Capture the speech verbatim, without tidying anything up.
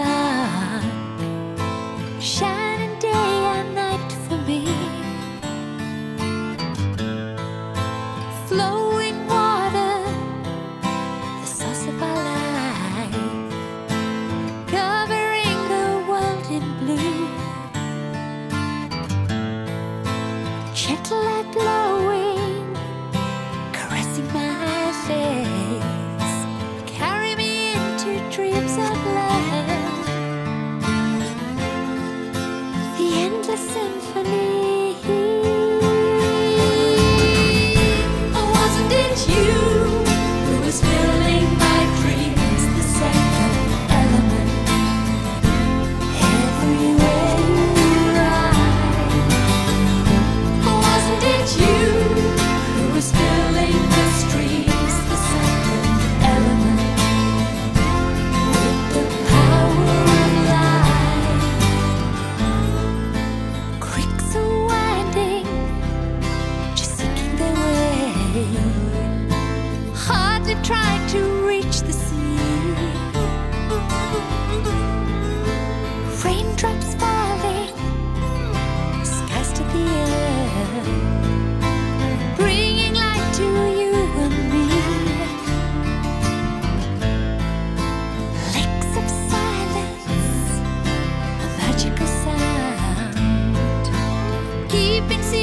dark, shining day and night for me. Flowing water, the source of our life, covering the world in blue. Gentle light blowing, caressing my face, carry me into dreams of love. The endless symphony. Oh, wasn't it you who was filling my dreams? The second element, everywhere you ride. Oh, wasn't it you who was filling the streams? The second element, with the power of light. Creeks are winding, just seeking their way, hardly trying to reach the sea. Raindrops falling, skies to the earth, bringing light to you and me. Lakes of silence, a magical sound, keeping secret